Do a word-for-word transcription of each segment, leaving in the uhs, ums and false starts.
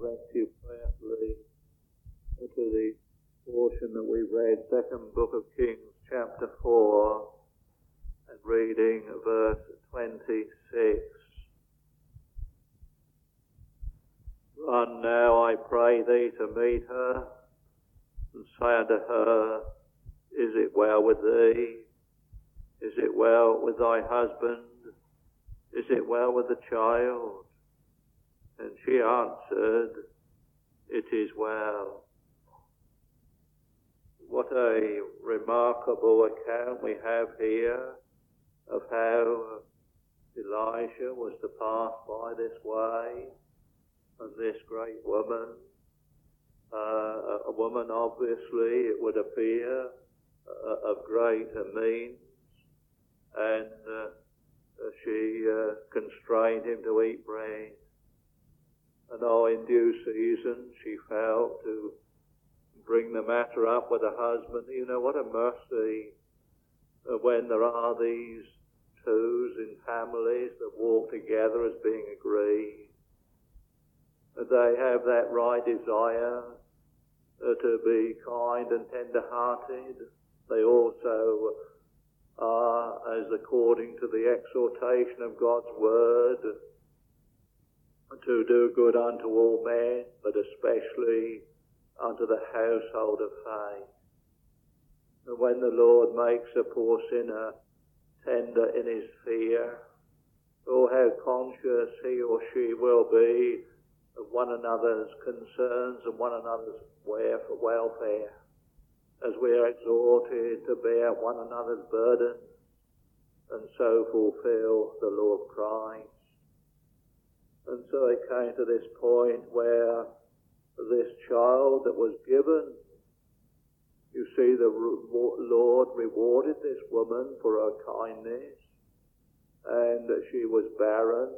direct you prayerfully to the portion that we read, second book of Kings, chapter four, and reading verse twenty-six. Run now, I pray thee, to meet her, and say unto her, Is it well with thee? Is it well with thy husband? Is it well with the child? And she answered, It is well. What a remarkable account we have here of how Elisha was to pass by this way, and this great woman, uh, a woman obviously, it would appear, uh, of great means, and uh, she uh, constrained him to eat bread. And oh, in due season she felt to bring the matter up with her husband. You know, what a mercy uh, when there are these twos in families that walk together as being agreed. They have that right desire uh, to be kind and tender-hearted. They also are, as according to the exhortation of God's word, to do good unto all men, but especially unto the household of faith. And when the Lord makes a poor sinner tender in his fear, oh, how conscious he or she will be of one another's concerns and one another's welfare, as we are exhorted to bear one another's burdens and so fulfill the law of Christ. And so it came to this point where this child that was given, you see, the Lord rewarded this woman for her kindness, and she was barren,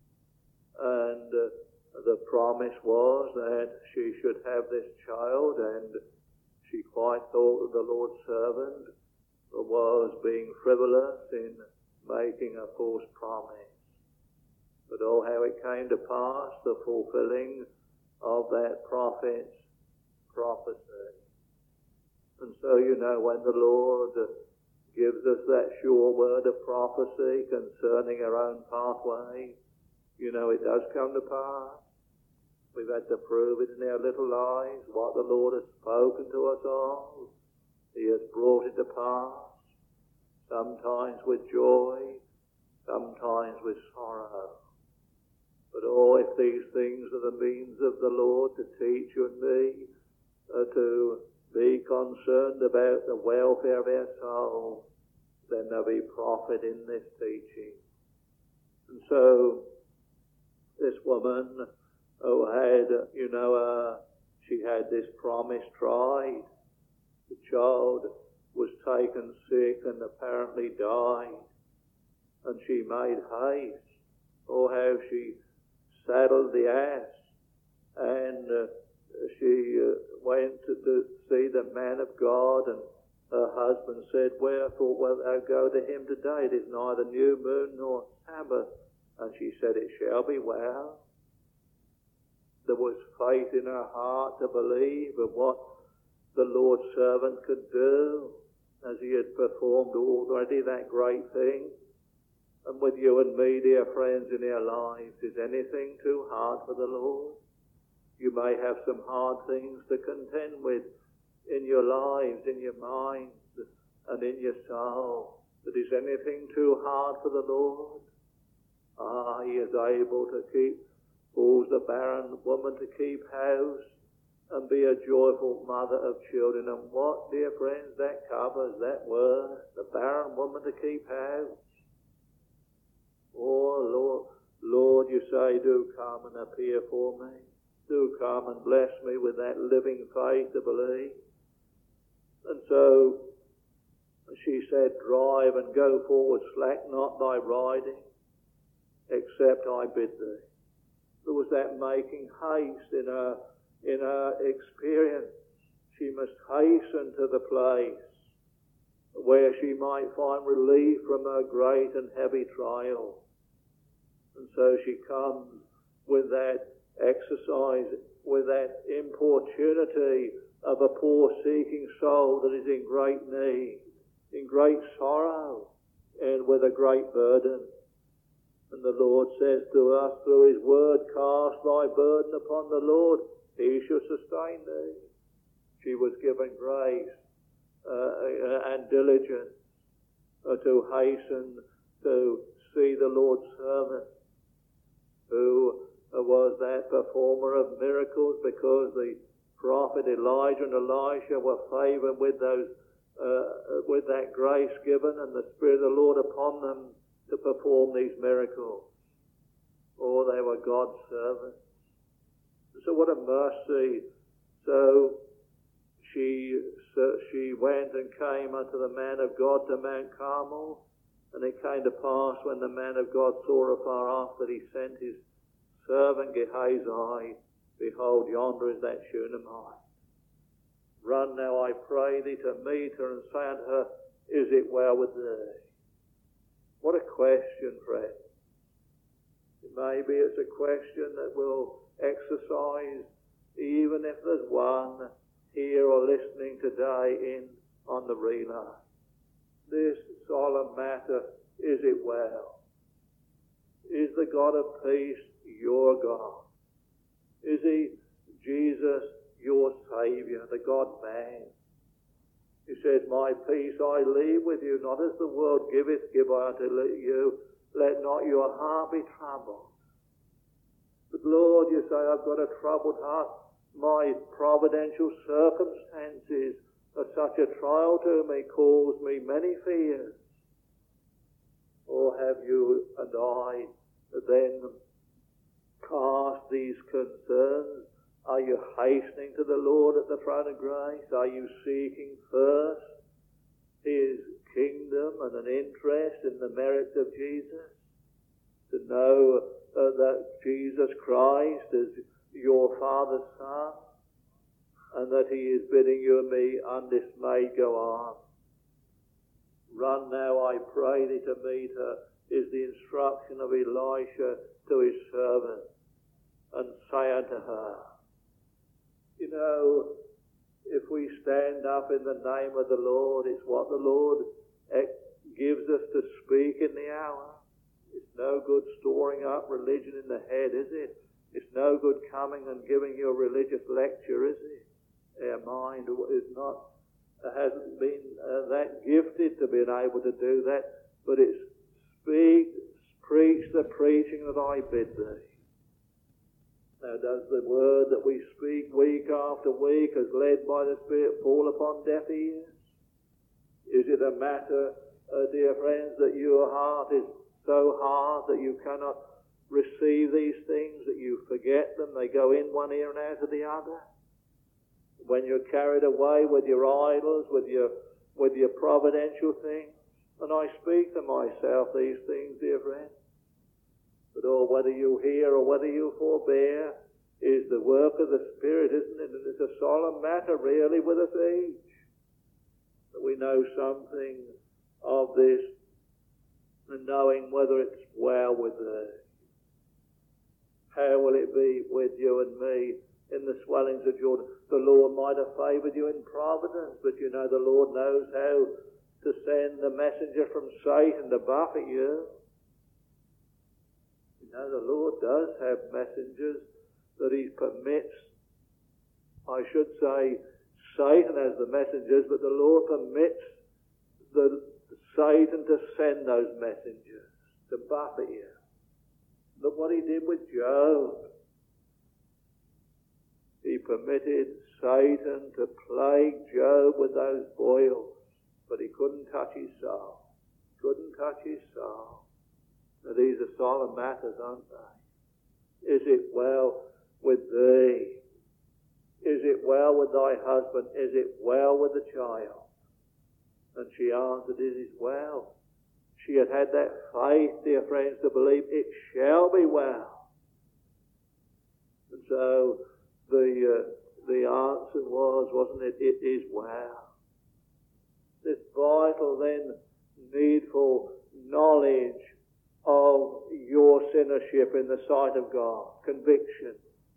and uh, the promise was that she should have this child, and she quite thought that the Lord's servant was being frivolous in making a false promise. But oh, how it came to pass, the fulfilling of that prophet's prophecy. And so, you know, when the Lord gives us that sure word of prophecy concerning our own pathway, you know, it does come to pass. We've had to prove it in our little lives, what the Lord has spoken to us of. He has brought it to pass, sometimes with joy, sometimes with sorrow. But oh, if these things are the means of the Lord to teach you and me uh, to be concerned about the welfare of our soul, then there'll be profit in this teaching. And so, this woman, oh, had, you know, uh, she had this promise tried. The child was taken sick and apparently died. And she made haste. Oh, how she saddled the ass, and uh, she uh, went to, to see the man of God, and her husband said, Wherefore wilt thou go to him today? It is neither new moon nor Sabbath. And she said, It shall be well. There was faith in her heart to believe of what the Lord's servant could do, as he had performed already that great thing. And with you and me, dear friends, in our lives, is anything too hard for the Lord? You may have some hard things to contend with in your lives, in your minds, and in your soul. But is anything too hard for the Lord? Ah, he is able to keep, calls the barren woman to keep house and be a joyful mother of children. And what, dear friends, that covers, that word, the barren woman to keep house. Oh, Lord, Lord, you say, do come and appear for me. Do come and bless me with that living faith to believe. And so she said, Drive and go forward, slack not thy riding, except I bid thee. There was that making haste in her, in her experience. She must hasten to the place where she might find relief from her great and heavy trial. And so she comes with that exercise with that importunity of a poor seeking soul that is in great need, in great sorrow, and with a great burden. And the Lord says to us through his word, cast thy burden upon the Lord, he shall sustain thee. She was given grace uh, and diligence uh, to hasten to see the Lord's servant, who uh, was that performer of miracles, because the prophet Elijah and Elisha were favored with those uh, with that grace given and the Spirit of the Lord upon them to perform these miracles. Oh, they were God's servants. So what a mercy. So she so she went and came unto the man of God to Mount Carmel, and it came to pass when the man of God saw afar off that he sent his servant Gehazi, behold, yonder is that Shunammite. Run now, I pray thee, to meet her, and say unto her, is it well with thee? What a question, friend. Maybe it's a question that will exercise, even if there's one here or listening today in on the relay. This solemn matter, is it well? Is the God of peace your God? Is he, Jesus, your Saviour, the God-man? He says, my peace I leave with you, not as the world giveth, give I unto you. Let not your heart be troubled. But Lord, you say, I've got a troubled heart. My providential circumstances are such a trial to me, cause me many fears. Or have you and I then cast these concerns? Are you hastening to the Lord at the throne of grace? Are you seeking first his kingdom and an interest in the merits of Jesus? To know uh, that Jesus Christ is your Father's Son, and that he is bidding you and me undismayed go on. Run now, I pray thee, to meet her, is the instruction of Elisha to his servant, and say unto her, you know, if we stand up in the name of the Lord, it's what the Lord gives us to speak in the hour. It's no good storing up religion in the head, is it? It's no good coming and giving you a religious lecture, is it? Our mind is not, hasn't been uh, that gifted to being able to do that, but it's speak, preach the preaching that I bid thee. Now, does the word that we speak week after week, as led by the Spirit, fall upon deaf ears? Is it a matter, uh, dear friends, that your heart is so hard that you cannot receive these things, that you forget them, they go in one ear and out of the other? When you're carried away with your idols, with your with your providential things, and I speak to myself these things, dear friends, but oh, whether you hear or whether you forbear is the work of the Spirit, isn't it? And it's a solemn matter, really, with us each, that we know something of this, and knowing whether it's well with thee. How will it be with you and me in the swellings of Jordan? The Lord might have favoured you in providence, but you know the Lord knows how to send the messenger from Satan to buffet you. You know, the Lord does have messengers that he permits. I should say Satan has the messengers, but the Lord permits the Satan to send those messengers to buffet you. Look what he did with Job. He permitted Satan to plague Job with those boils, but he couldn't touch his soul. Couldn't touch his soul. Now, these are solemn matters, aren't they? Is it well with thee? Is it well with thy husband? Is it well with the child? And she answered, it is well. She had had that faith, dear friends, to believe it shall be well. And so the uh, the answer was, wasn't it, it is well. This vital, then, needful knowledge of your sinnership in the sight of God, conviction,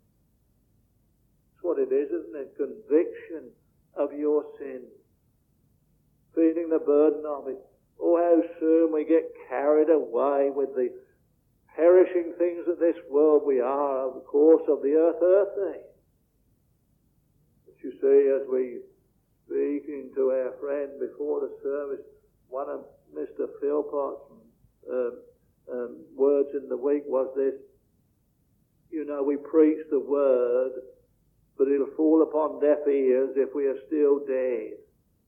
what it is, isn't it? Conviction of your sin. Feeling the burden of it. Oh, how soon we get carried away with the perishing things of this world. We are, of course, of the earth earthy. But you see, as we speaking to our friend before the service, one of Mister Philpott's um, um, words in the week was this: you know, we preach the word, but it'll fall upon deaf ears if we are still dead.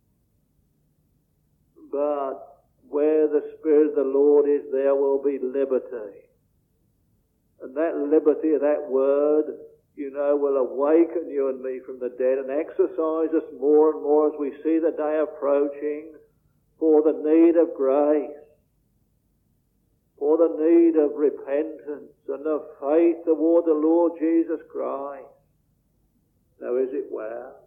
But where the Spirit of the Lord is, there will be liberty. And that liberty of that word, you know, will awaken you and me from the dead and exercise us more and more as we see the day approaching for the need of grace, for the need of repentance and of faith toward the Lord Jesus Christ. Now, is it well?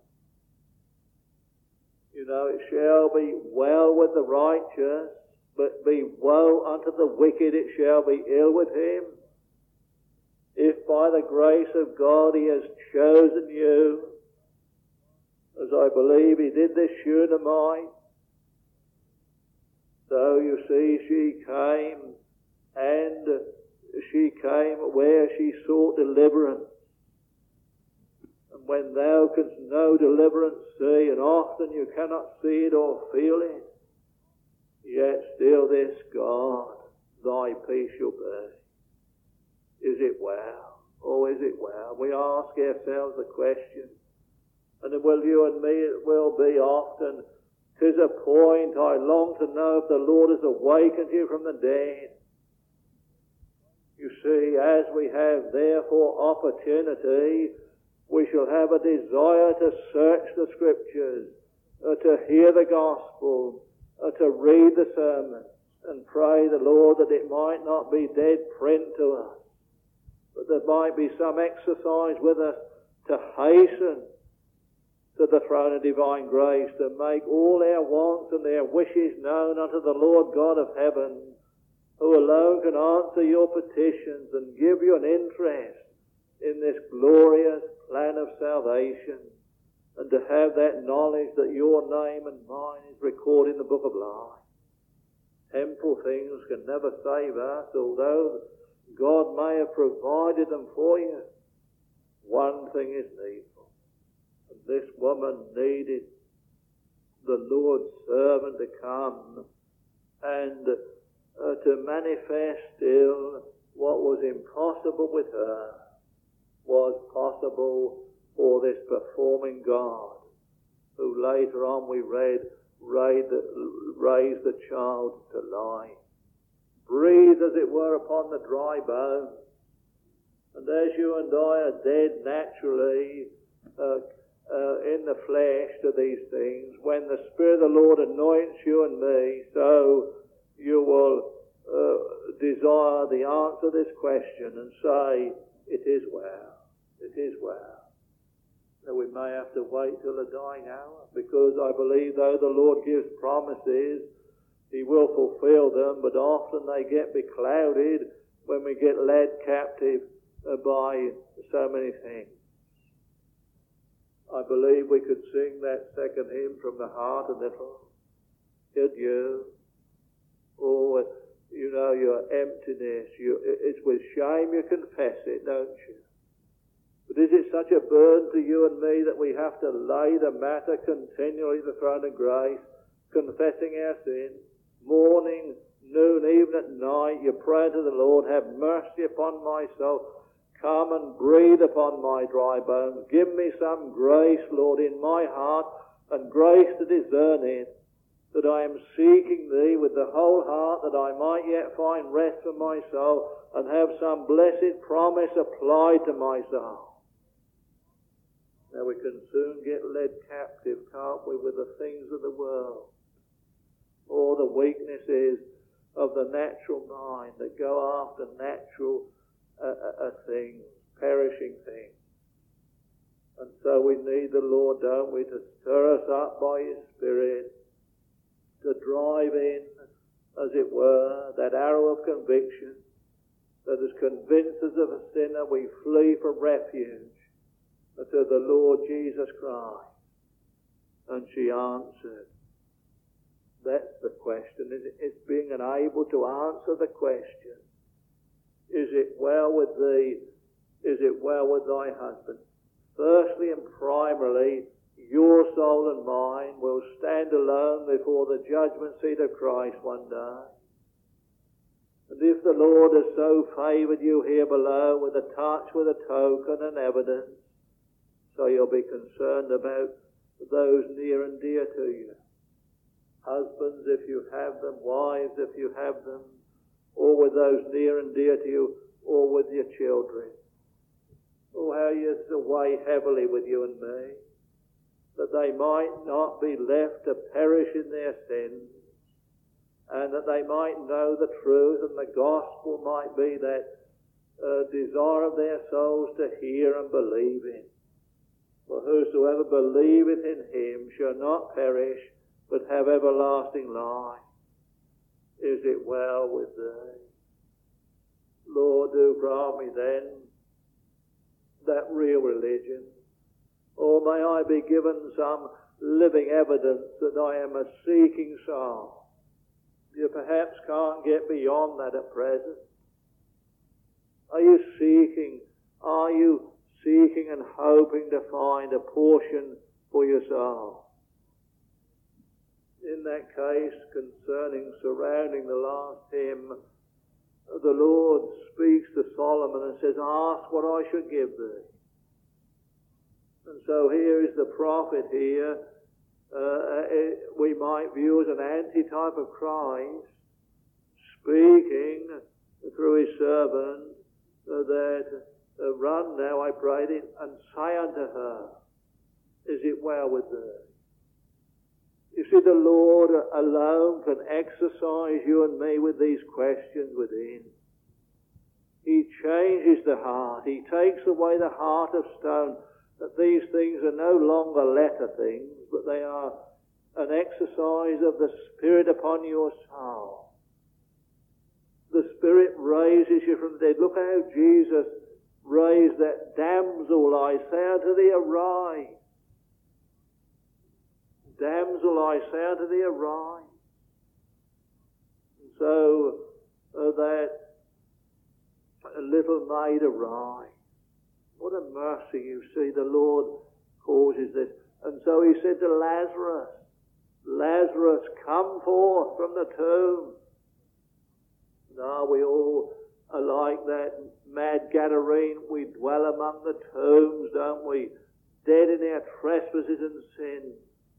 You know, it shall be well with the righteous, but be woe unto the wicked, it shall be ill with him. If by the grace of God he has chosen you, as I believe he did this Shunammite, so you see she came, and she came where she sought deliverance. And when thou canst no deliverance see, and often you cannot see it or feel it, yet still this God, thy peace shall be. Is it well? Oh, is it well? We ask ourselves the question, and it will you and me, it will be often. 'Tis a point I long to know if the Lord has awakened you from the dead. You see, as we have therefore opportunity, we shall have a desire to search the Scriptures, uh, to hear the Gospel, uh, to read the sermon, and pray the Lord that it might not be dead print to us, but there might be some exercise with us to hasten to the throne of divine grace, to make all our wants and our wishes known unto the Lord God of heaven, who alone can answer your petitions and give you an interest in this glorious plan of salvation, and to have that knowledge that your name and mine is recorded in the book of life. Temporal things can never save us, although God may have provided them for you. One thing is needful. And this woman needed the Lord's servant to come and uh, to manifest still what was impossible with her was possible for this performing God, who later on we read raised the, raised the child to life. Breathe, as it were, upon the dry bones. And as you and I are dead naturally uh, uh, in the flesh to these things, when the Spirit of the Lord anoints you and me, so you will uh, desire the answer to this question and say, it is well, it is well. Now we may have to wait till the dying hour, because I believe though the Lord gives promises, he will fulfill them, but often they get beclouded when we get led captive by so many things. I believe we could sing that second hymn from the heart a little. Could you? Oh, you know, your emptiness, you, it's with shame you confess it, don't you? But is it such a burden to you and me that we have to lay the matter continually at the throne of grace, confessing our sin? Morning, noon, even at night, you pray to the Lord, have mercy upon my soul. Come and breathe upon my dry bones. Give me some grace, Lord, in my heart, and grace to discern it, that I am seeking thee with the whole heart, that I might yet find rest for my soul, and have some blessed promise applied to my soul. Now we can soon get led captive, can't we, with the things of the world, or the weaknesses of the natural mind that go after natural uh, uh, things, perishing things. And so we need the Lord, don't we, to stir us up by His Spirit, to drive in, as it were, that arrow of conviction that has convinced us of a sinner. We flee for refuge to the Lord Jesus Christ? And she answered. That's the question. It's being able to answer the question. Is it well with thee? Is it well with thy husband? Firstly and primarily, your soul and mine will stand alone before the judgment seat of Christ one day. And if the Lord has so favoured you here below with a touch, with a token and evidence, so you'll be concerned about those near and dear to you. Husbands, if you have them, wives, if you have them, or with those near and dear to you, or with your children. Oh, how you weigh heavily with you and me, that they might not be left to perish in their sins, and that they might know the truth, and the gospel might be that uh, desire of their souls to hear and believe in. For whosoever believeth in him shall not perish, but have everlasting life. Is it well with thee? Lord, do grant me then that real religion. Or may I be given some living evidence that I am a seeking soul. You perhaps can't get beyond that at present. Are you seeking? Are you seeking and hoping to find a portion for your soul? In that case, concerning surrounding the last hymn, the Lord speaks to Solomon and says, ask what I should give thee. And so here is the prophet here, uh, we might view as an antitype of Christ, speaking through his servant uh, that, uh, run now, I pray thee, and say unto her, is it well with thee? You see, the Lord alone can exercise you and me with these questions within. He changes the heart. He takes away the heart of stone, that these things are no longer letter things, but they are an exercise of the Spirit upon your soul. The Spirit raises you from the dead. Look how Jesus raised that damsel, I say unto thee, arise. Damsel, I say unto thee, arise. And so uh, that little maid arise. What a mercy, you see, the Lord causes this. And so he said to Lazarus, Lazarus, come forth from the tomb. Now we all are like that mad Gadarene. We dwell among the tombs, don't we? Dead in our trespasses and sins.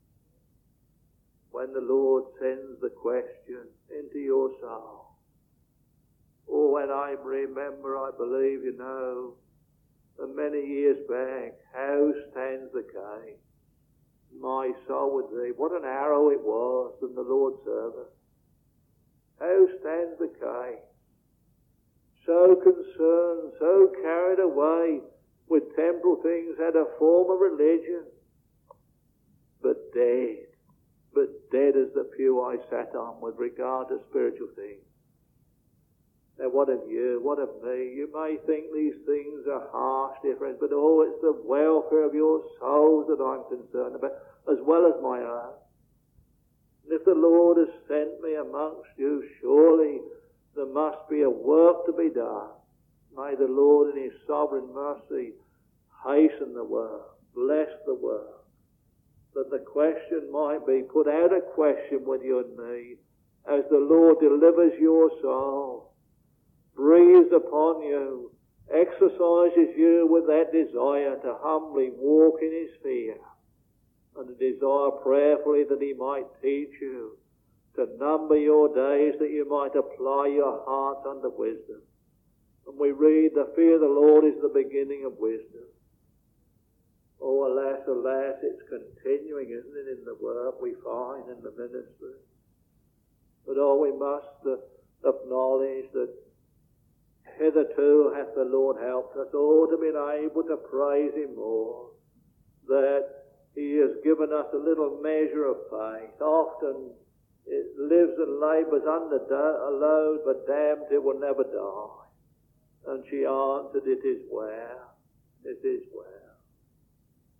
When the Lord sends the question into your soul. Or when I remember, I believe, you know, many years back, how stands the case? My soul with thee. What an arrow it was from the Lord's servant. How stands the case? So concerned, so carried away with temporal things, had a form of religion, but dead. But dead as the pew I sat on with regard to spiritual things. Now what of you, what of me? You may think these things are harsh difference, but oh, it's the welfare of your souls that I'm concerned about, as well as my own. And if the Lord has sent me amongst you, surely there must be a work to be done. May the Lord in his sovereign mercy hasten the work, bless the work, that the question might be put out a question with you and me as the Lord delivers your soul, breathes upon you, exercises you with that desire to humbly walk in his fear, and a desire prayerfully that he might teach you to number your days, that you might apply your hearts unto wisdom. And we read, the fear of the Lord is the beginning of wisdom. Oh, alas, alas, it's continuing, isn't it, in the work we find in the ministry. But oh, we must uh, acknowledge that hitherto hath the Lord helped us all to be able to praise him more, that he has given us a little measure of faith. Often it lives and labours under a load, but damned it will never die. And she answered, it is well, it is well.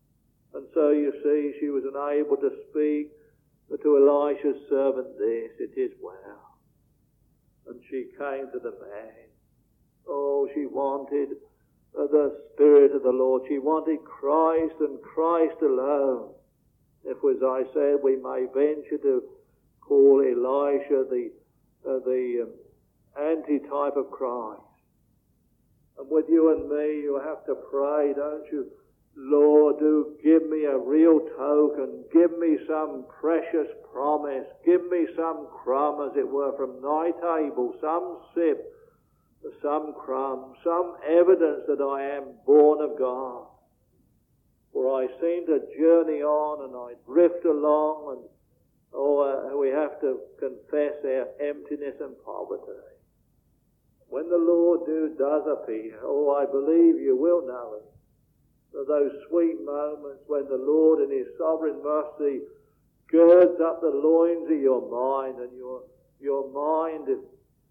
also, you see, she was unable to speak to Elisha's servant this, "It is well." And she came to the man. Oh, she wanted the Spirit of the Lord. She wanted Christ and Christ alone. If, as I said, we may venture to call Elisha the uh, the um, antitype of Christ. And with you and me, you have to pray, don't you? Lord, do give me a real token. Give me some precious promise. Give me some crumb, as it were, from thy table, some sip, some crumb, some evidence that I am born of God. For I seem to journey on and I drift along, and oh, uh, we have to confess our emptiness and poverty. When the Lord do, does appear, oh, I believe you will know it. Those sweet moments when the Lord in his sovereign mercy girds up the loins of your mind, and your your mind is,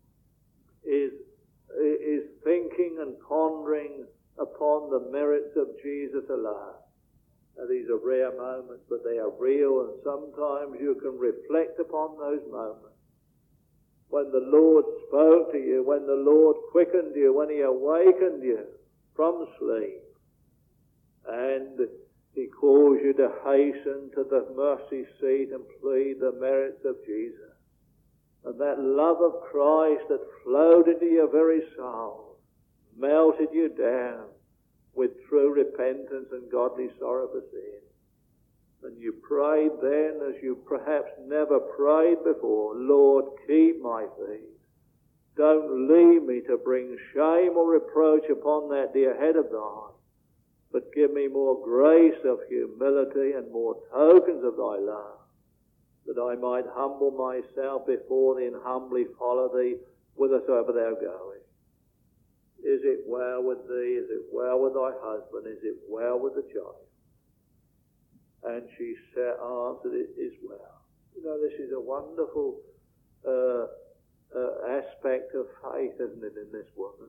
is, is thinking and pondering upon the merits of Jesus alone. Now, these are rare moments, but they are real, and sometimes you can reflect upon those moments. When the Lord spoke to you, when the Lord quickened you, when he awakened you from sleep, and he calls you to hasten to the mercy seat and plead the merits of Jesus. And that love of Christ that flowed into your very soul melted you down with true repentance and godly sorrow for sin. And you prayed then as you perhaps never prayed before, "Lord, keep my feet. Don't leave me to bring shame or reproach upon that dear head of thine, but give me more grace of humility and more tokens of thy love, that I might humble myself before thee and humbly follow thee whithersoever thou goest. Is it well with thee? Is it well with thy husband? Is it well with the child?" And she said, answered, "It is well." You know, this is a wonderful uh, uh, aspect of faith, isn't it, in this woman?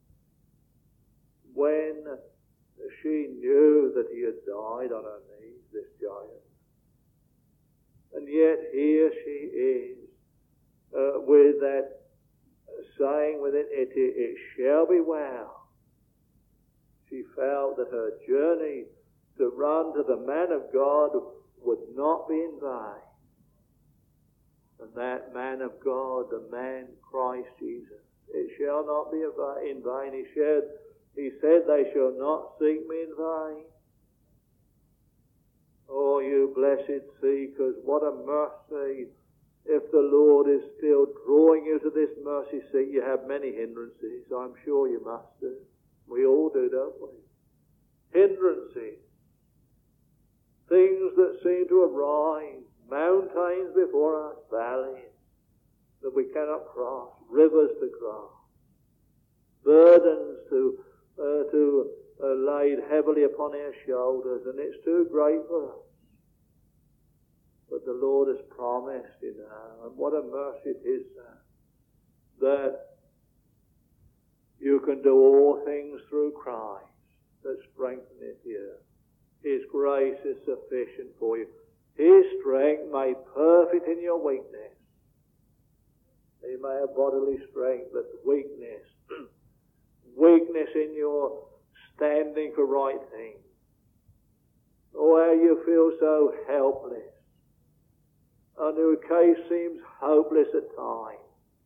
When she knew that he had died on her knees, this giant. And yet here she is uh, with that saying within it, it, it shall be well. She felt that her journey to run to the man of God would not be in vain. And that man of God, the man Christ Jesus, it shall not be in vain. He said, he said, "They shall not seek me in vain." Oh, you blessed seekers, what a mercy. If the Lord is still drawing you to this mercy seat, you have many hindrances. I'm sure you must do. We all do, don't we? Hindrances. Things that seem to arise. Mountains before us, valleys that we cannot cross, rivers to cross, burdens to uh, to uh, laid heavily upon our shoulders, and it's too great for us. But the Lord has promised, you know, and what a mercy it is, sir, that you can do all things through Christ that strengtheneth you. His grace is sufficient for you. His strength made perfect in your weakness. You may have bodily strength, but weakness, weakness in your standing for right things. Oh, how you feel so helpless. And your case seems hopeless at times.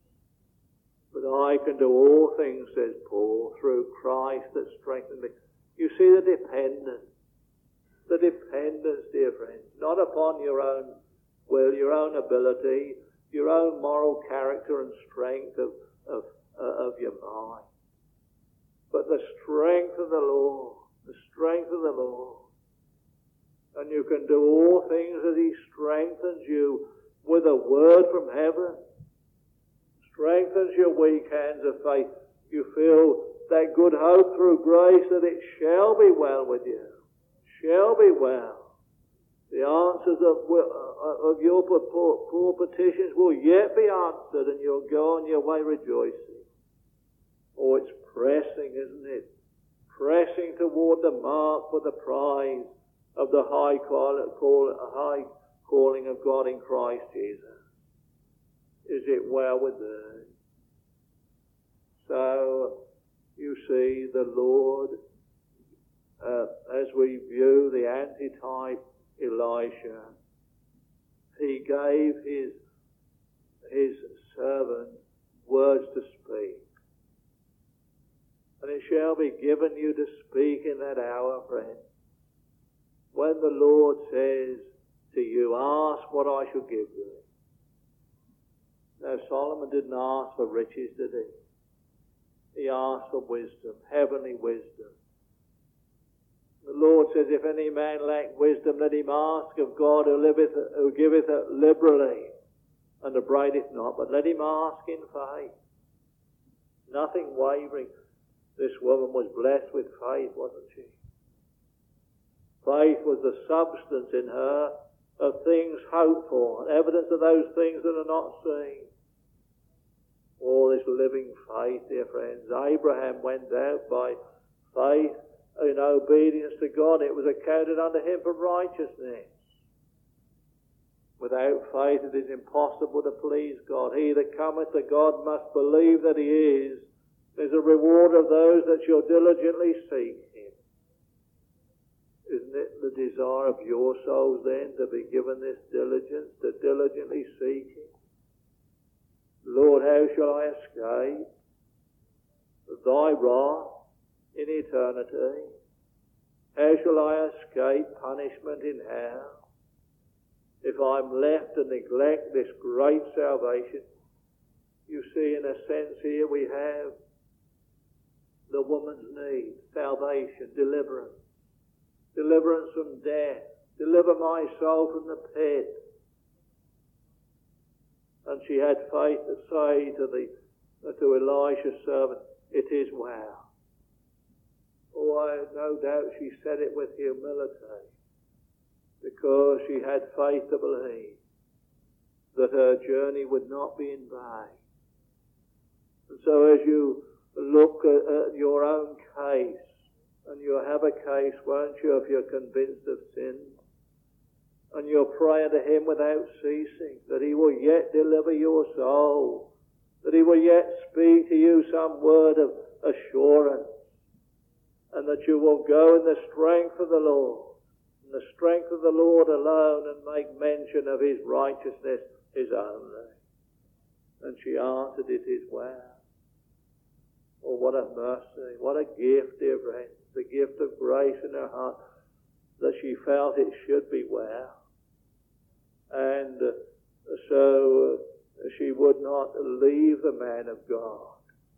But I can do all things, says Paul, through Christ that strengthens me. You see the dependence. The dependence, dear friends, not upon your own will, your own ability, your own moral character and strength of, of, uh, of your mind. But the strength of the Lord, the strength of the Lord. And you can do all things as He strengthens you with a word from heaven. Strengthens your weak hands of faith. You feel that good hope through grace that it shall be well with you. Shall be well. The answers of, of your poor petitions will yet be answered, and you'll go on your way rejoicing. Oh, it's pressing, isn't it? Pressing toward the mark for the prize of the high, call, call, high calling of God in Christ Jesus? Is it well with thee? So, you see, the Lord, uh, as we view the antitype Elisha, he gave his, his servant words to speak. And it shall be given you to speak in that hour, friend. When the Lord says to you, ask what I shall give thee. Now, Solomon didn't ask for riches, did he? He asked for wisdom, heavenly wisdom. The Lord says, if any man lack wisdom, let him ask of God who, liveth, who giveth it liberally and upbraideth not, but let him ask in faith. Nothing wavering. This woman was blessed with faith, wasn't she? Faith was the substance in her of things hoped for, and evidence of those things that are not seen. All this living faith, dear friends. Abraham went out by faith in obedience to God. It was accounted unto him for righteousness. Without faith it is impossible to please God. He that cometh to God must believe that he is. There's a reward of those that shall diligently seek him. Isn't it the desire of your souls then to be given this diligence, to diligently seek him? Lord, how shall I escape thy wrath in eternity? How shall I escape punishment in hell? If I'm left to neglect this great salvation, you see, in a sense here we have the woman's need, salvation, deliverance. Deliverance from death. Deliver my soul from the pit. And she had faith to say to the to Elisha's servant, it is well. Oh, I have no doubt she said it with humility, because she had faith to believe that her journey would not be in vain. And so as you look at, at your own case, and you have a case, won't you, if you're convinced of sin, and you'll pray to him without ceasing, that he will yet deliver your soul, that he will yet speak to you some word of assurance, and that you will go in the strength of the Lord, in the strength of the Lord alone, and make mention of his righteousness, his only. And she answered, it is well. Oh, what a mercy, what a gift, dear friends, the gift of grace in her heart, that she felt it should be well. And uh, so uh, she would not leave the man of God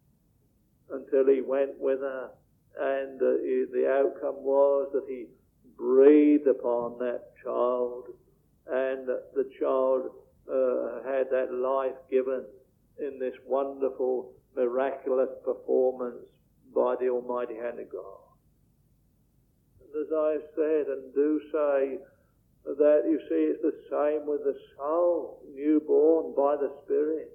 until he went with her. And uh, he, the outcome was that he breathed upon that child, and the child uh, had that life given in this wonderful, miraculous performance by the almighty hand of God. And as I said and do say, that you see it's the same with the soul, newborn by the Spirit.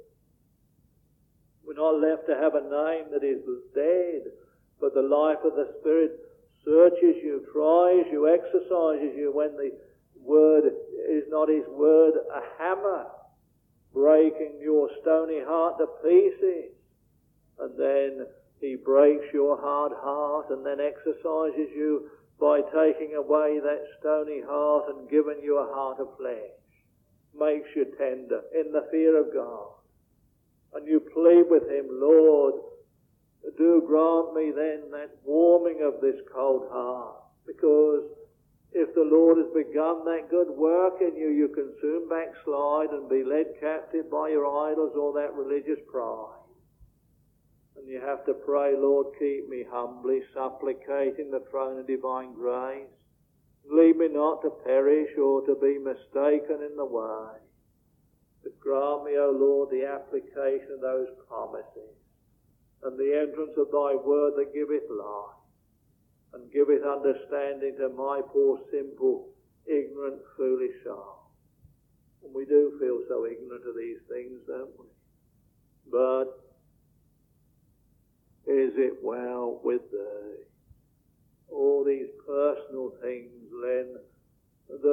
We're not left to have a name that is dead, but the life of the Spirit searches you, tries you, exercises you, when the word is not his word, a hammer, breaking your stony heart to pieces. And then he breaks your hard heart and then exercises you by taking away that stony heart and giving you a heart of flesh. Makes you tender in the fear of God. And you plead with him, Lord, do grant me then that warming of this cold heart. Because if the Lord has begun that good work in you, you can soon backslide and be led captive by your idols or that religious pride. And you have to pray, Lord, keep me humbly, supplicating the throne of divine grace. Lead me not to perish or to be mistaken in the way. But grant me, O Lord, the application of those promises and the entrance of thy word that giveth life and giveth understanding to my poor, simple, ignorant, foolish soul. And we do feel so ignorant of these things, don't we? But is it well with thee? All these personal things then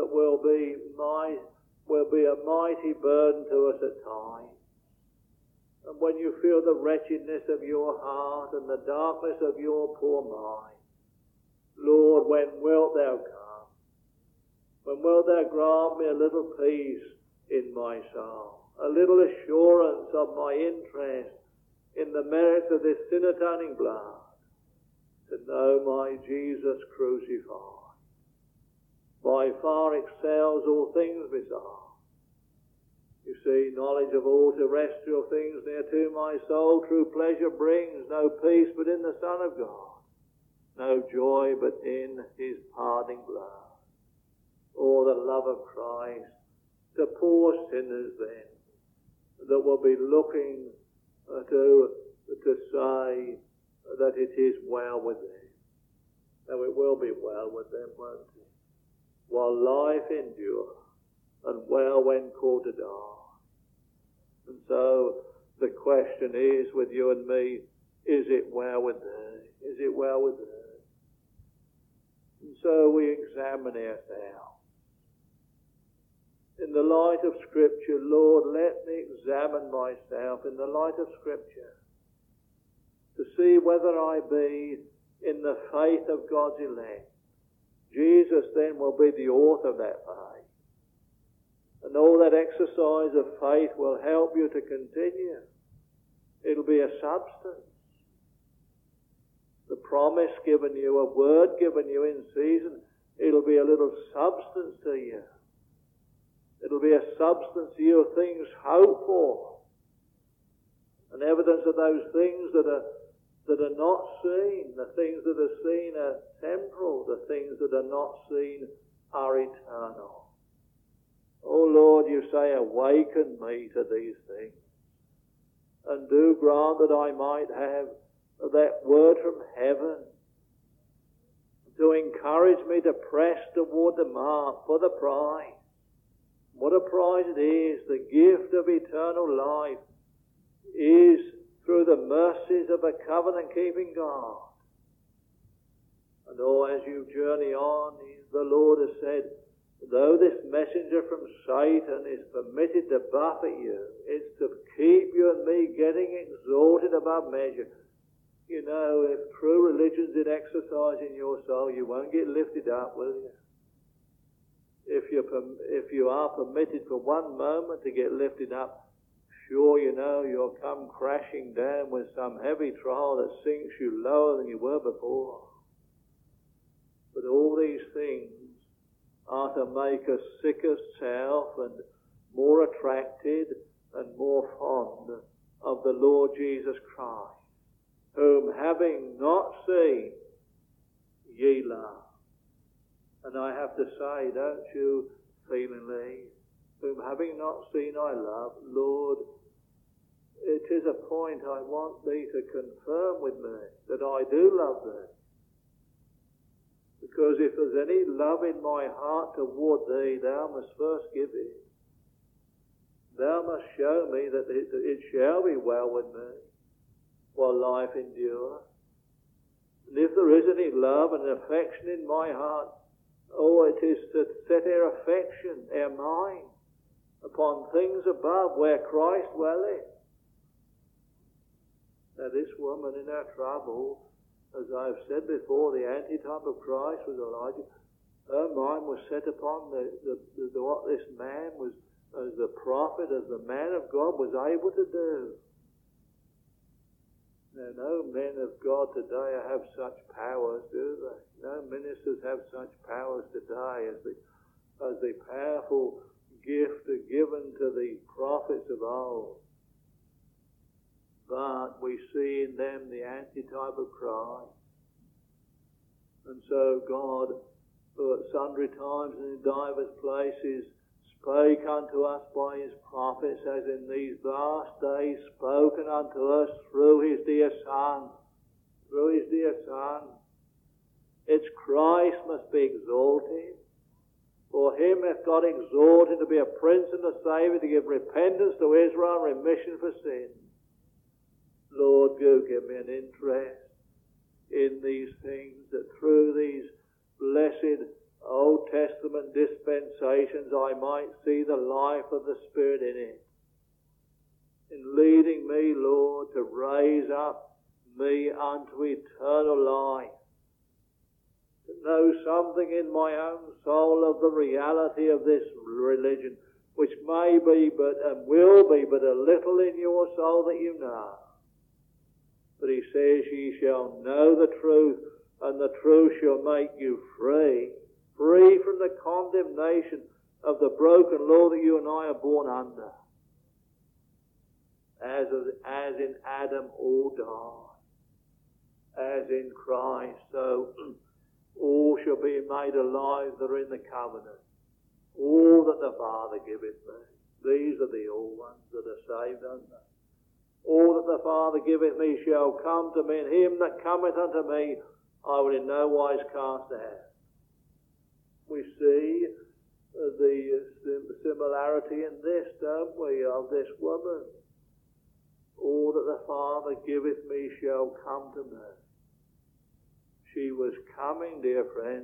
that will be my, will be a mighty burden to us at times. And when you feel the wretchedness of your heart and the darkness of your poor mind, Lord, when wilt thou come? When wilt thou grant me a little peace in my soul, a little assurance of my interest in the merits of this sin-atoning blood, to know my Jesus crucified by far excels all things beside. You see, knowledge of all terrestrial things near to my soul, true pleasure brings, no peace but in the Son of God, no joy but in his parting blood. Oh, the love of Christ to poor sinners then, that will be looking uh, to, to say that it is well with them. Now it will be well with them, won't it? While life endure, and well when called to die. And so the question is with you and me, is it well with thee? Is it well with thee? And so we examine ourselves. In the light of Scripture, Lord, let me examine myself in the light of Scripture to see whether I be in the faith of God's elect. Jesus then will be the author of that faith. And all that exercise of faith will help you to continue. It'll be a substance. The promise given you, a word given you in season, it'll be a little substance to you. It'll be a substance to you of things hoped for. An evidence of those things that are that are not seen. The things that are seen are temporal. The things that are not seen are eternal. Oh Lord, you say, awaken me to these things. And do grant that I might have that word from heaven to encourage me to press toward the mark for the prize. What a prize it is. The gift of eternal life is through the mercies of a covenant-keeping God. And oh, as you journey on, the Lord has said, though this messenger from Satan is permitted to buffet you, it's to keep you and me getting exalted above measure. You know, if true religion's in exercise in your soul, you won't get lifted up, will you? If you if you are permitted for one moment to get lifted up, sure, you know, you'll come crashing down with some heavy trial that sinks you lower than you were before. But all these things are to make us sick of self and more attracted and more fond of the Lord Jesus Christ, whom having not seen, ye love. And I have to say, don't you feelingly, whom having not seen I love, Lord, it is a point I want thee to confirm with me, that I do love thee. Because if there's any love in my heart toward thee, thou must first give it. Thou must show me that it, it shall be well with me while life endures. And if there is any love and affection in my heart, oh, it is to set our affection, our mind, upon things above where Christ dwelleth. Now this woman in her trouble, as I've said before, the antitype of Christ was Elijah. Her mind was set upon the, the, the, what this man was, as the prophet, as the man of God was able to do. Now, no men of God today have such powers, do they? No ministers have such powers today as the, as the powerful gift given to the prophets of old. But we see in them the antitype of Christ. And so God, at sundry times and in divers places, spake unto us by his prophets, as in these last days spoken unto us through his dear Son. Through his dear Son. It's Christ must be exalted. For him hath God exalted to be a Prince and a Saviour, to give repentance to Israel and remission for sin. Lord, do give me an interest in these things, that through these blessed Old Testament dispensations, I might see the life of the Spirit in it, in leading me, Lord, to raise up me unto eternal life, to know something in my own soul of the reality of this religion, which may be but and will be but a little in your soul that you know. But he says, ye shall know the truth, and the truth shall make you free, free from the condemnation of the broken law that you and I are born under. As, as in Adam all died, as in Christ, so all shall be made alive that are in the covenant. All that the Father giveth me. These are the all ones that are saved, aren't they? All that the Father giveth me shall come to me, and him that cometh unto me I will in no wise cast out. We see the similarity in this, don't we, of this woman. All that the Father giveth me shall come to me. She was coming, dear friend,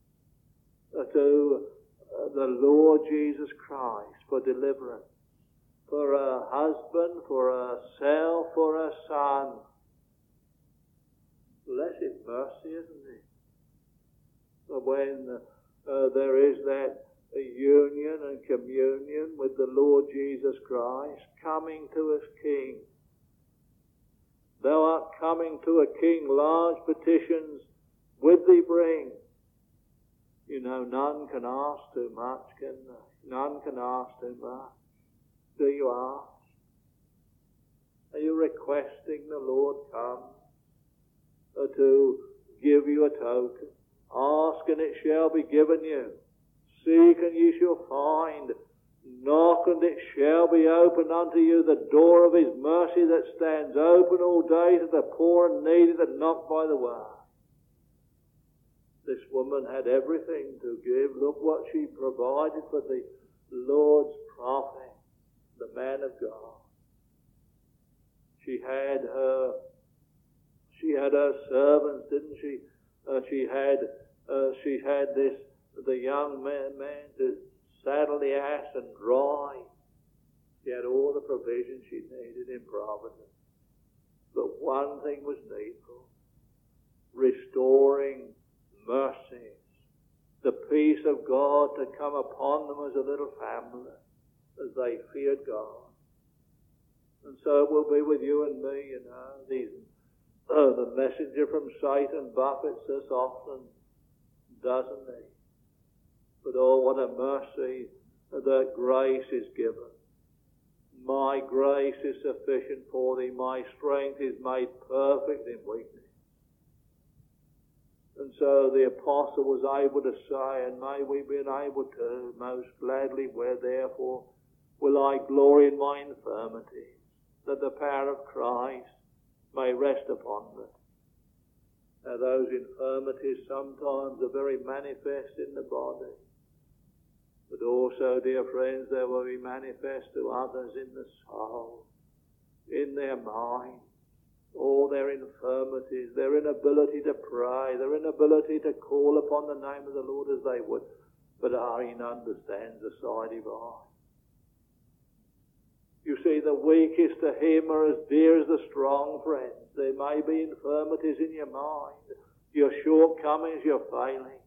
to the Lord Jesus Christ for deliverance, for her husband, for herself, for her son. Blessed mercy, isn't it? When uh, there is that union and communion with the Lord Jesus Christ, coming to us King. Thou art coming to a King, large petitions with thee bring. You know, none can ask too much, can they? None can ask too much. Do you ask? Are you requesting the Lord come uh, to give you a token? Ask and it shall be given you. Seek and ye shall find. Knock and it shall be opened unto you. The door of his mercy that stands open all day to the poor and needy that knock by the way. This woman had everything to give. Look what she provided for the Lord's prophet, the man of God. She had her, she had her servants, didn't she? Uh, she had, uh, she had this, the young man, man to saddle the ass and drive. She had all the provisions she needed in providence. But one thing was needful: restoring mercies, the peace of God to come upon them as a little family, as they feared God. And so it will be with you and me, you know. These, uh, the messenger from Satan buffets us often, doesn't he? But oh, what a mercy that grace is given. My grace is sufficient for thee. My strength is made perfect in weakness. And so the apostle was able to say, and may we be able to, most gladly, where therefore will I glory in my infirmities, that the power of Christ may rest upon me. Now those infirmities sometimes are very manifest in the body, but also, dear friends, they will be manifest to others in the soul, in their mind. All their infirmities, their inability to pray, their inability to call upon the name of the Lord as they would. But Arjen understands the side divine. You see, the weakest to him are as dear as the strong, friends. There may be infirmities in your mind, your shortcomings, your failings.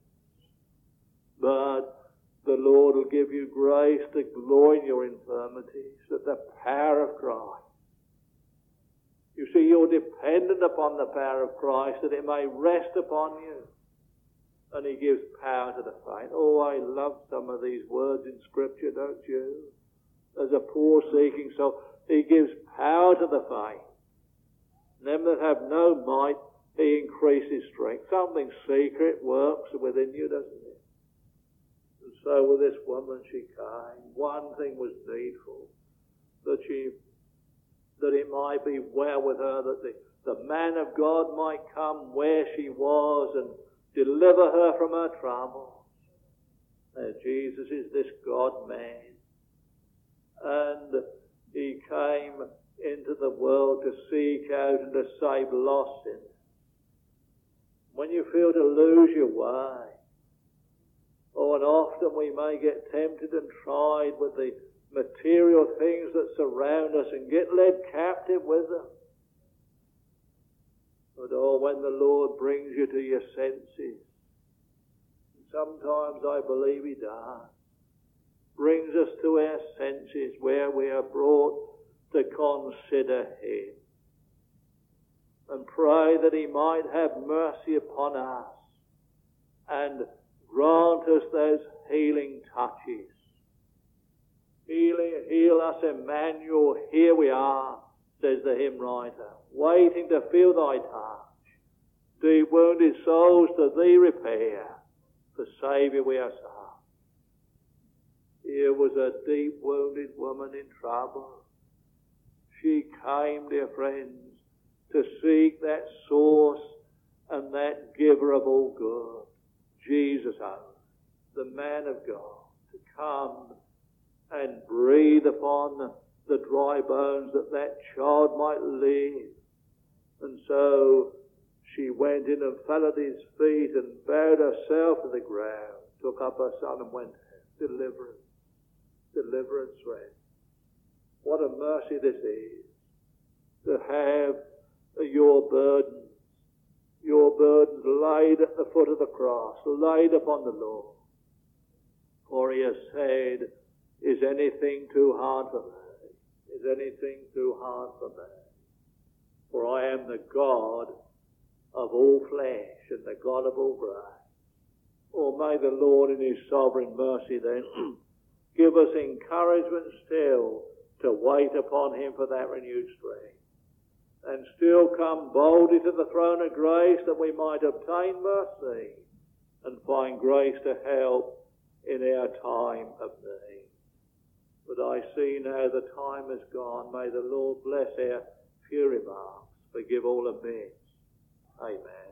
But the Lord will give you grace to glory in your infirmities, that the power of Christ. You see, you're dependent upon the power of Christ, that it may rest upon you. And he gives power to the faint. Oh, I love some of these words in Scripture, don't you? As a poor seeking soul, he gives power to the faint. Them that have no might, he increases strength. Something secret works within you, doesn't it? And so with this woman she came. One thing was needful, that she that it might be well with her, that the, the man of God might come where she was and deliver her from her troubles. Now, Jesus is this God-man, and he came into the world to seek out and to save lost sinners. When you feel to lose your way, Oh, and often we may get tempted and tried with the material things that surround us and get led captive with them. But oh, when the Lord brings you to your senses, sometimes I believe He does, brings us to our senses where we are brought to consider Him and pray that He might have mercy upon us and grant us those healing touches. Healing, heal us, Emmanuel, here we are, says the hymn writer, waiting to feel Thy touch. Deep wounded souls to Thee repair, for Saviour we are sought. Here was a deep wounded woman in trouble. She came, dear friends, to seek that source and that giver of all good, Jesus only, the man of God, to come and breathe upon the, the dry bones that that child might live. And so she went in and fell at His feet and bowed herself to the ground, took up her son and went, deliverance, deliverance, friend. What a mercy this is, to have your burdens, your burdens laid at the foot of the cross, laid upon the Lord. For He has said, is anything too hard for me? Is anything too hard for me? For I am the God of all flesh and the God of all grace. Oh, may the Lord in His sovereign mercy then give us encouragement still to wait upon Him for that renewed strength, and still come boldly to the throne of grace that we might obtain mercy and find grace to help in our time of need. But I see now the time is gone. May the Lord bless our few remarks, forgive all amiss. Amen.